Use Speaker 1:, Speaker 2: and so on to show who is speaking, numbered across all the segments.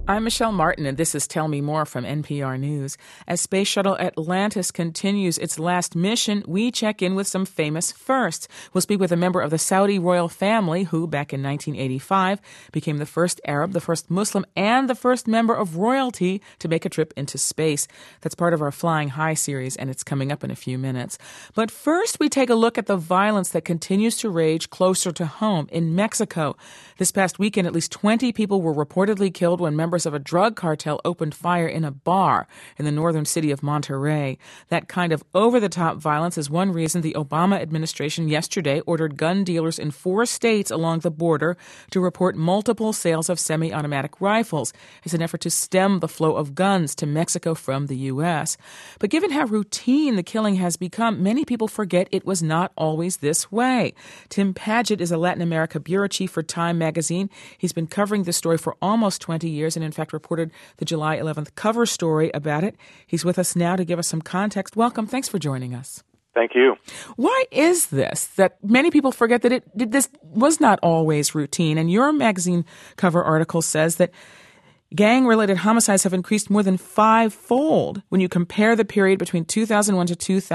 Speaker 1: I'm Michelle Martin, and this is Tell Me More from NPR News. As Space Shuttle Atlantis continues its last mission, we check in with some famous firsts. We'll speak with a member of the Saudi royal family who, back in 1985, became the first Arab, the first Muslim, and the first member of royalty to make a trip into space. That's part of our Flying High series, and it's coming up in a few minutes. But first, we take a look at the violence that continues to rage closer to home in Mexico. This past weekend, at least 20 people were reportedly killed when members of a drug cartel opened fire in a bar in the northern city of Monterrey. That kind of over-the-top violence is one reason the Obama administration yesterday ordered gun dealers in 4 states along the border to report multiple sales of semi-automatic rifles as an effort to stem the flow of guns to Mexico from the U.S. But given how routine the killing has become, many people forget it was not always this way. Tim Padgett is a Latin America bureau chief for Time magazine. He's been covering this story for almost 20 years and in fact reported the July 11th cover story about it. He's with us now to give us some context. Welcome. Thanks for joining us.
Speaker 2: Thank you.
Speaker 1: Why is this that many people forget that this was not always routine? And your magazine cover article says that gang-related homicides have increased more than 5-fold when you compare the period between 2001 to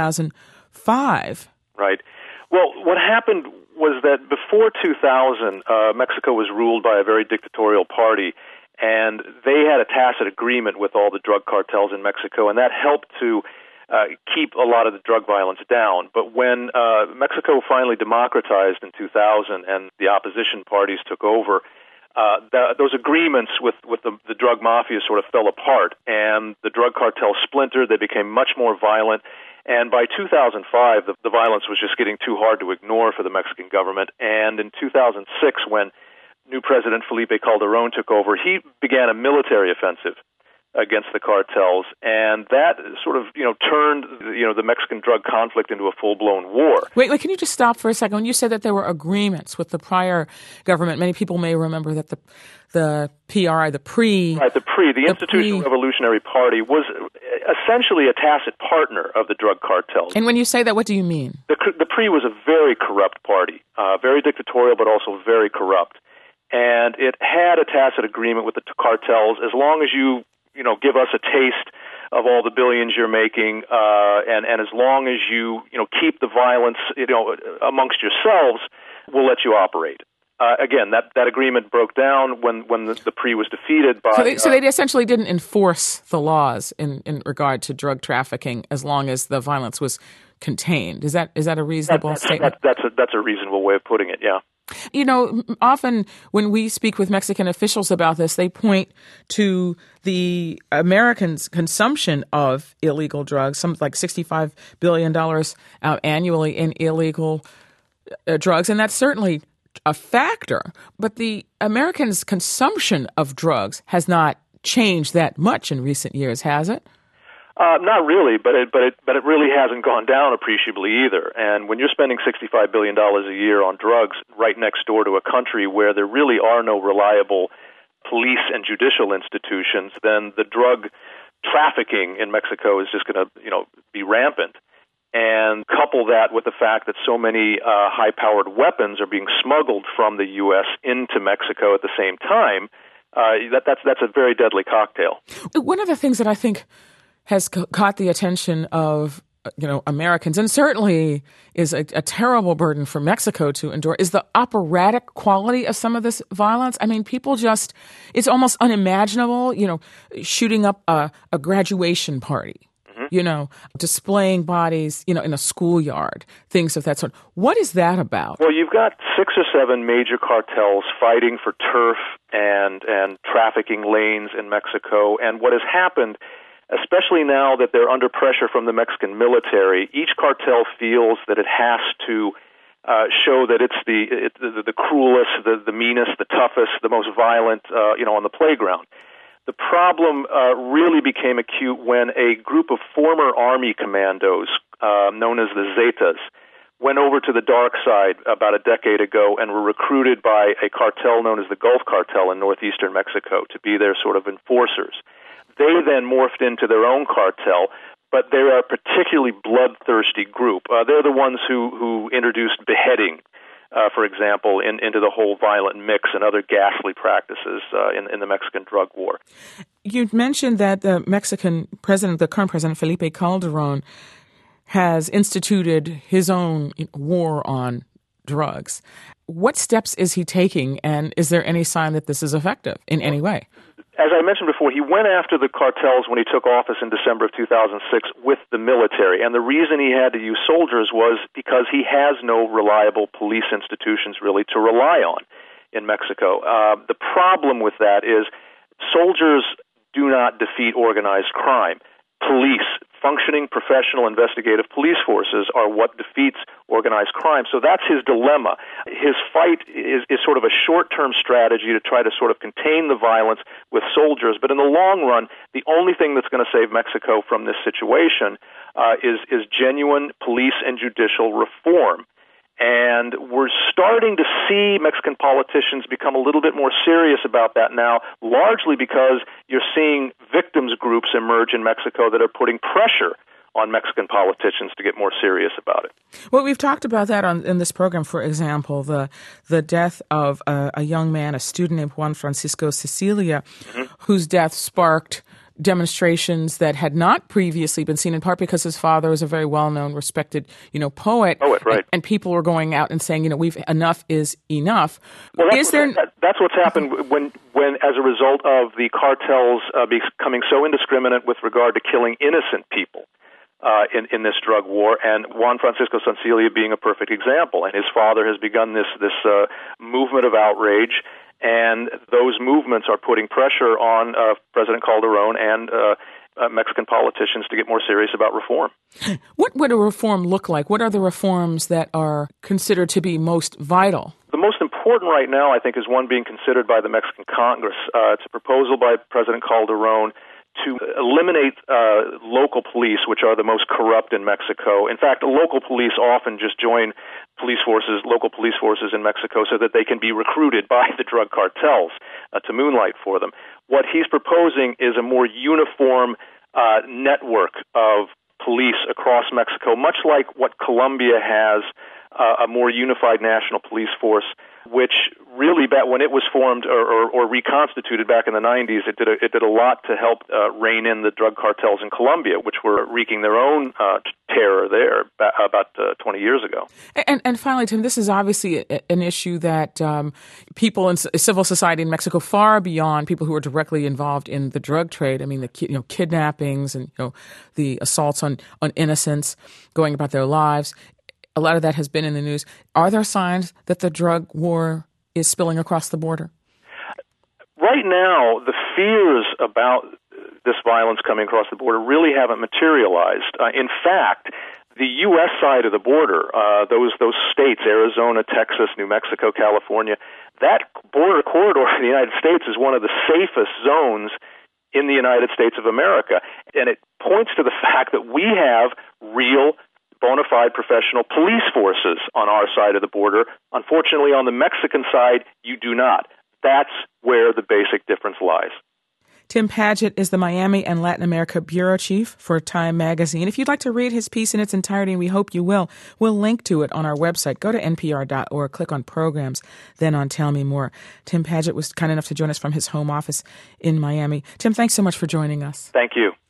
Speaker 1: 2005.
Speaker 2: Right. Well, what happened was that before 2000, Mexico was ruled by a very dictatorial party, and they had a tacit agreement with all the drug cartels in Mexico, and that helped to keep a lot of the drug violence down. But when Mexico finally democratized in 2000 and the opposition parties took over, those agreements with the drug mafia sort of fell apart, and the drug cartels splintered. They became much more violent. And by 2005, the violence was just getting too hard to ignore for the Mexican government. And in 2006, when new President Felipe Calderón took over, he began a military offensive against the cartels, and that sort of, turned, the Mexican drug conflict into a full-blown war.
Speaker 1: Wait, can you just stop for a second? When you said that there were agreements with the prior government, many people may remember that the PRI, the Institutional Revolutionary Party, was essentially a tacit partner of the drug cartels. And when you say that, what do you mean?
Speaker 2: The PRI was a very corrupt party, very dictatorial, but also very corrupt. And it had a tacit agreement with the cartels: as long as you give us a taste of all the billions you're making, and as long as you keep the violence amongst yourselves, we'll let you operate. Again, that agreement broke down when the PRI was defeated by.
Speaker 1: So they essentially didn't enforce the laws in regard to drug trafficking as long as the violence was contained. Is that a reasonable statement?
Speaker 2: That's a reasonable way of putting it. Yeah.
Speaker 1: Often when we speak with Mexican officials about this, they point to the Americans' consumption of illegal drugs, something like $65 billion annually in illegal drugs, and that's certainly a factor. But the Americans' consumption of drugs has not changed that much in recent years, has it?
Speaker 2: Not really, but it really hasn't gone down appreciably either. And when you're spending $65 billion a year on drugs right next door to a country where there really are no reliable police and judicial institutions, then the drug trafficking in Mexico is just going to, be rampant. And couple that with the fact that so many high-powered weapons are being smuggled from the U.S. into Mexico at the same time, that's a very deadly cocktail.
Speaker 1: One of the things that I think has caught the attention of Americans, and certainly is a terrible burden for Mexico to endure, is the operatic quality of some of this violence. I mean, people it's almost unimaginable, shooting up a graduation party, displaying bodies, in a schoolyard, things of that sort. What is that about?
Speaker 2: Well, you've got 6 or 7 major cartels fighting for turf and trafficking lanes in Mexico, and what has happened, especially now that they're under pressure from the Mexican military, each cartel feels that it has to show that it's the cruelest, the meanest, the toughest, the most violent, on the playground. The problem really became acute when a group of former Army commandos, known as the Zetas, went over to the dark side about a decade ago and were recruited by a cartel known as the Gulf Cartel in northeastern Mexico to be their sort of enforcers. They then morphed into their own cartel, but they're a particularly bloodthirsty group. They're the ones who introduced beheading for example, into the whole violent mix and other ghastly practices in the Mexican drug war.
Speaker 1: You mentioned that the Mexican president, the current president, Felipe Calderón, has instituted his own war on drugs. What steps is he taking, and is there any sign that this is effective in any way?
Speaker 2: As I mentioned before, he went after the cartels when he took office in December of 2006 with the military. And the reason he had to use soldiers was because he has no reliable police institutions really to rely on in Mexico. The problem with that is soldiers do not defeat organized crime. Police, functioning professional investigative police forces, are what defeats organized crime. So that's his dilemma. His fight is sort of a short-term strategy to try to sort of contain the violence with soldiers. But in the long run, the only thing that's going to save Mexico from this situation is genuine police and judicial reform. And we're starting to see Mexican politicians become a little bit more serious about that now, largely because you're seeing victims groups emerge in Mexico that are putting pressure on Mexican politicians to get more serious about it.
Speaker 1: Well, we've talked about that in this program, for example, the death of a young man, a student named Juan Francisco Cecilia, whose death sparked demonstrations that had not previously been seen, in part because his father was a very well-known, respected, poet.
Speaker 2: Right.
Speaker 1: And people were going out and saying, enough is enough.
Speaker 2: Well, that's what's happened when, as a result of the cartels becoming so indiscriminate with regard to killing innocent people in this drug war, and Juan Francisco Cecilia being a perfect example. And his father has begun this movement of outrage. And those movements are putting pressure on President Calderón and Mexican politicians to get more serious about reform.
Speaker 1: What would a reform look like? What are the reforms that are considered to be most vital?
Speaker 2: The most important right now, I think, is one being considered by the Mexican Congress. It's a proposal by President Calderón to eliminate local police, which are the most corrupt in Mexico. In fact, local police often just join local police forces in Mexico so that they can be recruited by the drug cartels to moonlight for them. What he's proposing is a more uniform network of police across Mexico, much like what Colombia has, a more unified national police force, which really, when it was formed or reconstituted back in the 90s, it did a lot to help rein in the drug cartels in Colombia, which were wreaking their own terror there about 20 years ago.
Speaker 1: And finally, Tim, this is obviously an issue that people in civil society in Mexico, far beyond people who are directly involved in the drug trade, I mean, the kidnappings and the assaults on innocents going about their lives, a lot of that has been in the news. Are there signs that the drug war is spilling across the border?
Speaker 2: Right now, the fears about this violence coming across the border really haven't materialized. In fact, the U.S. side of the border, those states, Arizona, Texas, New Mexico, California, that border corridor in the United States is one of the safest zones in the United States of America. And it points to the fact that we have real bona fide professional police forces on our side of the border. Unfortunately, on the Mexican side, you do not. That's where the basic difference lies.
Speaker 1: Tim Padgett is the Miami and Latin America bureau chief for Time magazine. If you'd like to read his piece in its entirety, and we hope you will, we'll link to it on our website. Go to npr.org, click on programs, then on Tell Me More. Tim Padgett was kind enough to join us from his home office in Miami. Tim, thanks so much for joining us.
Speaker 2: Thank you.